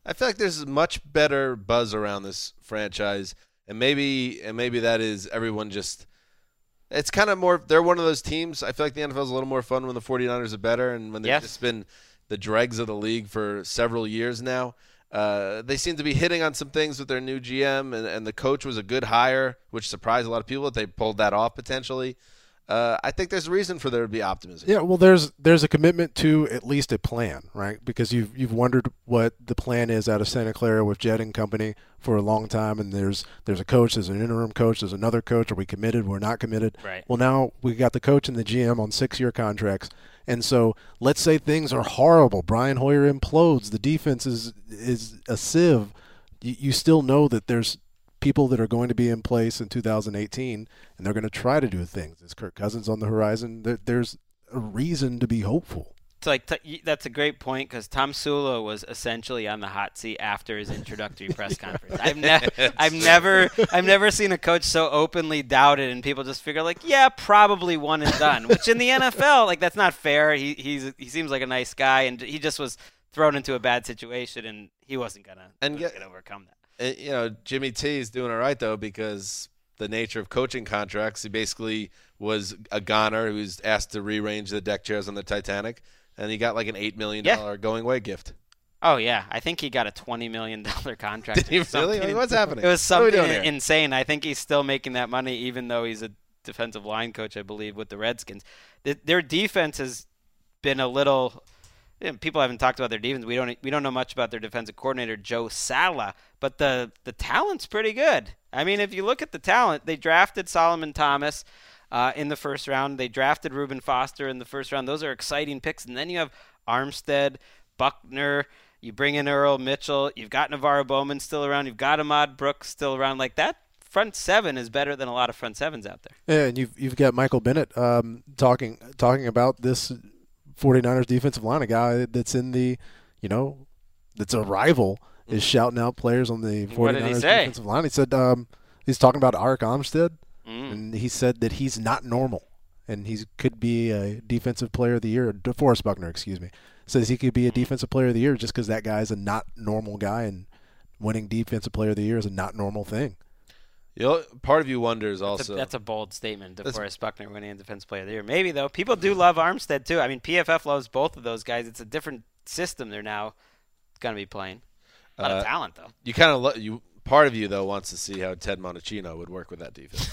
I feel like there's much better buzz around this franchise, and maybe and maybe that is everyone just – it's kind of more – they're one of those teams. I feel like the N F L is a little more fun when the 49ers are better and when they've Yes. just been the dregs of the league for several years now. Uh, they seem to be hitting on some things with their new G M, and, and the coach was a good hire, which surprised a lot of people that they pulled that off potentially. Uh, I think there's a reason for there to be optimism. Yeah, well, there's there's a commitment to at least a plan, right? Because you've you've wondered what the plan is out of Santa Clara with Jed and company for a long time, and there's there's a coach, there's an interim coach, there's another coach. Are we committed? We're not committed. Right. Well, now we got the coach and the G M on six-year contracts, and so let's say things are horrible. Brian Hoyer implodes. The defense is is a sieve. You, you still know that there's people that are going to be in place in two thousand eighteen, and they're going to try to do things. Is Kirk Cousins on the horizon? There, there's a reason to be hopeful. It's like t- that's a great point because Tom Sula was essentially on the hot seat after his introductory press conference. I've never, I've never, I've never seen a coach so openly doubted, and people just figure like, yeah, probably one and done. Which in the N F L, like that's not fair. He he's he seems like a nice guy, and he just was thrown into a bad situation, and he wasn't gonna And wasn't get- gonna overcome that. Uh, you know, Jimmy T is doing all right, though, because the nature of coaching contracts, he basically was a goner who was asked to rearrange the deck chairs on the Titanic, and he got like an eight million dollars Yeah. going away gift. Oh yeah, I think he got a twenty million dollar contract. Did he or really? something. I mean, what's happening? It was What are we something doing here? insane. I think he's still making that money, even though he's a defensive line coach, I believe, with the Redskins. Th- Their defense has been a little. You know, people haven't talked about their defense. We don't. We don't know much about their defensive coordinator, Joe Sala, but the the talent's pretty good. I mean, if you look at the talent, they drafted Solomon Thomas uh, in the first round. They drafted Reuben Foster in the first round. Those are exciting picks. And then you have Armstead, Buckner. You bring in Earl Mitchell. You've got Navarro Bowman still around. You've got Ahmad Brooks still around. Like that front seven is better than a lot of front sevens out there. Yeah, and you've you've got Michael Bennett um, talking talking about this 49ers defensive line, a guy that's in the, you know, that's a rival, is shouting out players on the 49ers What did he say? defensive line. He said um, he's talking about Arik Armstead, Mm. and he said that he's not normal, and he could be a defensive player of the year. DeForest Buckner, excuse me, says he could be a defensive player of the year just because that guy's a not normal guy, and winning defensive player of the year is a not normal thing. You know, part of you wonders That's a, also. that's a bold statement. That's- DeForest Buckner winning Defensive Player of the Year. Maybe, though. People do love Armstead, too. I mean, P F F loves both of those guys. It's a different system they're now going to be playing. A lot Uh, of talent, though. you kind of lo- you. Part of you though wants to see how Ted Monachino would work with that defense.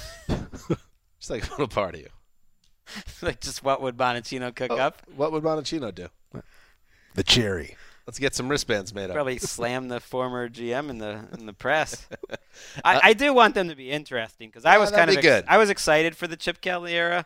Just like a little part of you. Like, just what would Bonacino cook Oh, up? What would Monachino do? The cherry. Let's get some wristbands made up. Probably slam the former G M in the in the press. I, I do want them to be interesting because I Yeah, was that'd kind of be ex- good. I was excited for the Chip Kelly era.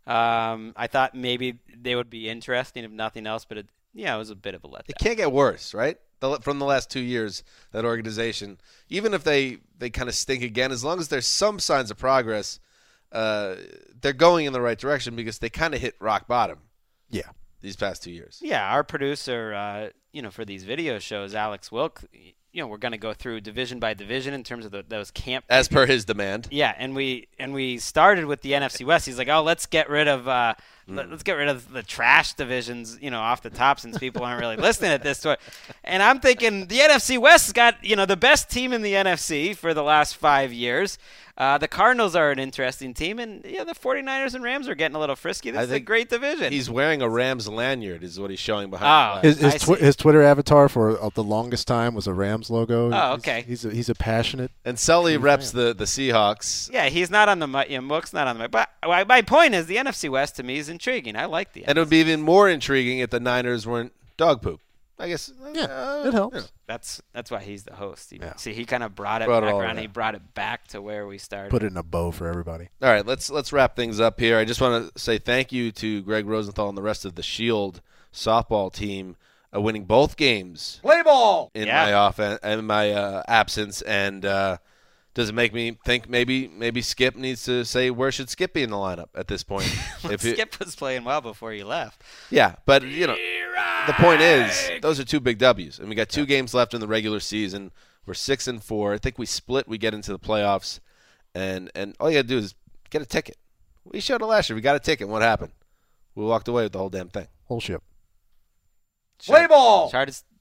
Um, I thought maybe they would be interesting if nothing else, but it, yeah, it was a bit of a letdown. It can't get worse, right? The, from the last two years, that organization, even if they, they kind of stink again, as long as there's some signs of progress, uh, they're going in the right direction because they kind of hit rock bottom Yeah. these past two years. Yeah, our producer, uh, you know, for these video shows, Alex Wilk, you know, we're going to go through division by division in terms of the, those camp. As per his demand. Yeah, and we and we started with the N F C West. He's like, oh, let's get rid of uh, let, let's get rid of the trash divisions, you know, off the top since people aren't really listening at this point. And I'm thinking the N F C West has got, you know, the best team in the N F C for the last five years. Uh, the Cardinals are an interesting team, and yeah, the 49ers and Rams are getting a little frisky. This I is a think great division. He's wearing a Rams lanyard, is what he's showing behind. Oh. the His glass. his, I twi- see. his Twitter avatar for uh, the longest time was a Rams logo. Oh, He's- okay. He's a, he's a passionate. And Sully True reps fan. the, the Seahawks. yeah, he's not on the mic. You know, Mook's not on the mic. But my my point is the N F C West to me is intriguing. I like the And it would be even more intriguing if the Niners weren't dog poop. I guess. Yeah, uh, it helps. yeah. That's that's why he's the host. He, Yeah. See, he kind of brought it Brought it back all around. around. He brought it back to where we started. Put it in a bow for everybody. All right, let's let's wrap things up here. I just want to say thank you to Greg Rosenthal and the rest of the Shield softball team, uh, winning both games. Play ball in Yeah. my off in my uh, absence, and uh, does it make me think maybe maybe Skip needs to say where should Skip be in the lineup at this point? if it, Skip was playing well before you left. yeah, but you know the point is those are two big W's, and we got two games left in the regular season. We're six and four. I think we split. We get into the playoffs, and and all you got to do is get a ticket. We showed it last year. We got a ticket. What happened? We walked away with the whole damn thing. Whole ship. Play ball. Hard to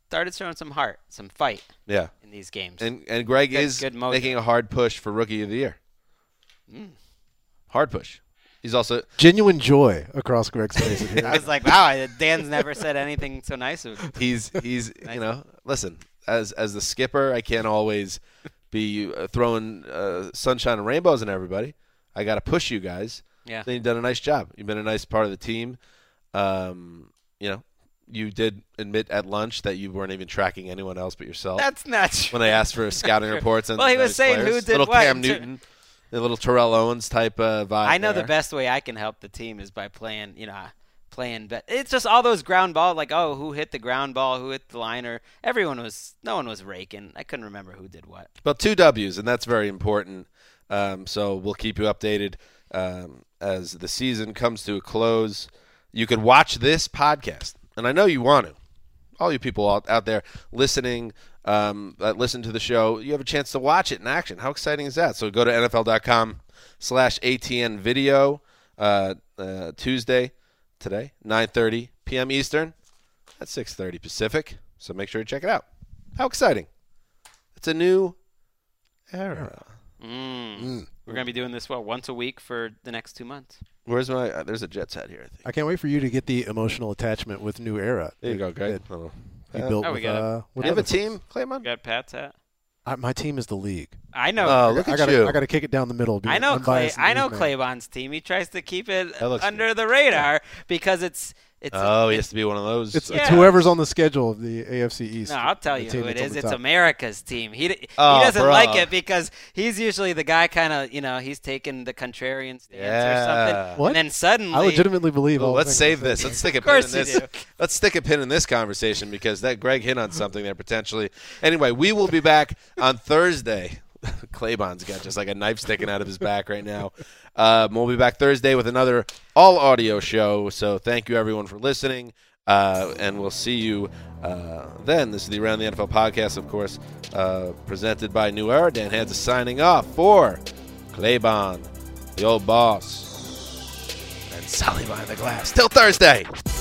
started showing some heart, some fight Yeah. in these games. And and Greg Good- is good mojo. making a hard push for Rookie of the Year. Mm. Hard push. He's also Genuine joy across Greg's face. in here. I was like, wow, Dan's never said anything so nice of him. he's he's Nice. you know listen, as as the skipper, I can't always be uh, throwing uh, sunshine and rainbows in everybody. I got to push you guys. Yeah. Then you've done a nice job. You've been a nice part of the team. Um, you know, you did admit at lunch that you weren't even tracking anyone else but yourself. That's not true. when they asked for scouting reports. And Well, he was nice saying players. who did little what Cam in ter- Newton, a little Terrell Owens type uh, vibe. I know there. the best way I can help the team is by playing, you know, playing. But it's just all those ground ball, like, oh, who hit the ground ball, who hit the liner. Everyone was, no one was raking. I couldn't remember who did what. Well, two W's, and that's very important. Um, so we'll keep you updated um, as the season comes to a close. You could watch this podcast, and I know you want to. All you people out, out there listening, um, that listen to the show, you have a chance to watch it in action. How exciting is that? So go to N F L dot com slash A T N video uh, uh, Tuesday, today, nine thirty p.m. Eastern. That's six thirty Pacific. So make sure you check it out. How exciting. It's a new era. Mm. We're going to be doing this, what, once a week for the next two months? Where's my? Uh, there's a Jets hat here. I think. I can't wait for you to get the emotional attachment with New Era. There you go, Greg. That Oh. you Uh, built Oh, we with, got it. uh, with you have a other folks. team, Claymon? Got Pat's hat? I, my team is the league. I know. Oh, look I at gotta, you. I got to kick it down the middle. be I an know Clay. unbiased I know newsman. Claybon's team. He tries to keep it That looks under the radar because it's it's. Oh, he it's has to be one of those. It's, uh, it's Yeah. whoever's on the schedule of the A F C East. No, I'll tell the you team who it that's on is. the It's top. America's team. He d- Oh, he doesn't bro. like it because he's usually the guy kind of, you know, he's taking the contrarian stance Yeah. or something. What? And then suddenly, I legitimately believe Well, all the let's things save I said. this. Let's stick a Of pin in course you this. do. Let's stick a pin in this conversation because that Greg hit on something there potentially. Anyway, we will be back on Thursday. Claybon's got just like a knife sticking out of his back right now. Um, we'll be back Thursday with another all audio show. So thank you everyone for listening, uh, and we'll see you uh, then. This is the Around the N F L podcast, of course, uh, presented by New Era. Dan Hansa signing off for Claybon, the old boss, and Sally behind the glass. Till Thursday.